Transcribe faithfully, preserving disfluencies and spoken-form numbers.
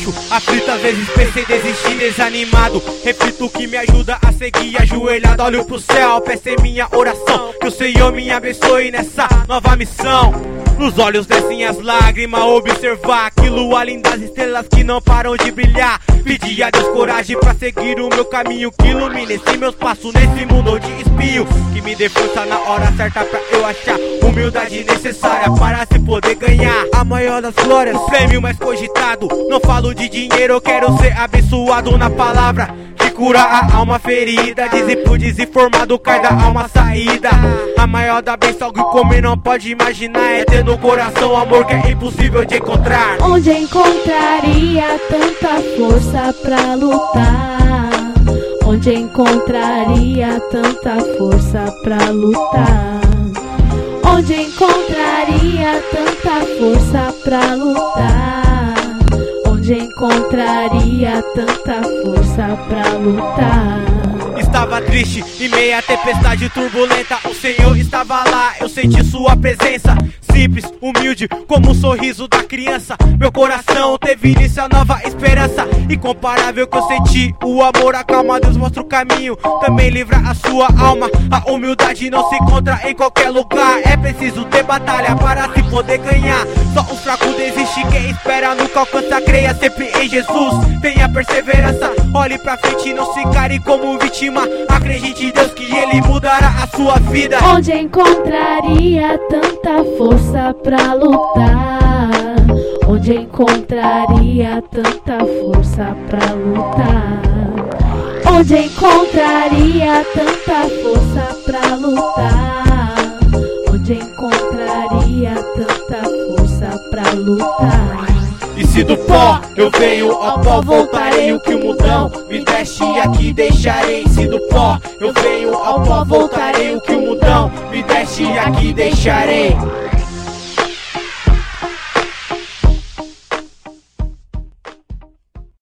baixo, aflito, às vezes pensei desistir, desanimado. Reflito o que me ajuda a seguir ajoelhado. Olho pro céu, peço em minha oração que o Senhor me abençoe nessa nova missão. Nos olhos descem as lágrimas, observar aquilo além das estrelas que não param de brilhar. Pedi a Deus coragem pra seguir o meu caminho, que ilumine esse meus passos nesse mundo de espinho. Que me dê força na hora certa pra eu achar humildade necessária para se poder ganhar a maior das glórias, o prêmio mais cogitado. Não falo de dinheiro, eu quero ser abençoado na palavra que cura a alma ferida. Dizem pro desinformado, cai da alma saída. A maior da bênção que comer não pode imaginar é ter no coração amor que é impossível de encontrar. Onde encontraria tanta força pra lutar? Onde encontraria tanta força pra lutar? Onde encontraria tanta força pra lutar? Onde encontraria tanta força pra lutar? Estava triste em meio à tempestade turbulenta, o Senhor estava lá, eu senti sua presença. Simples, humilde, como o sorriso da criança. Meu coração teve início a nova esperança. Incomparável que eu senti o amor, a calma, Deus mostra o caminho, também livra a sua alma. A humildade não se encontra em qualquer lugar, é preciso ter batalha para se poder ganhar. Só os fracos desistem, quem espera nunca alcança. Creia sempre em Jesus, tenha perseverança. Olhe pra frente e não se care como vítima. Acredite em Deus que Ele mudará a sua vida. Onde encontraria tanta força pra lutar? Onde encontraria tanta força pra lutar? Onde encontraria tanta força pra lutar? Onde encontraria tanta força pra lutar? E se do pó eu venho, ao pó voltarei. O que o mundão me deste aqui deixarei. Se do pó eu venho, ao pó voltarei. O que o mundão me deste aqui deixarei.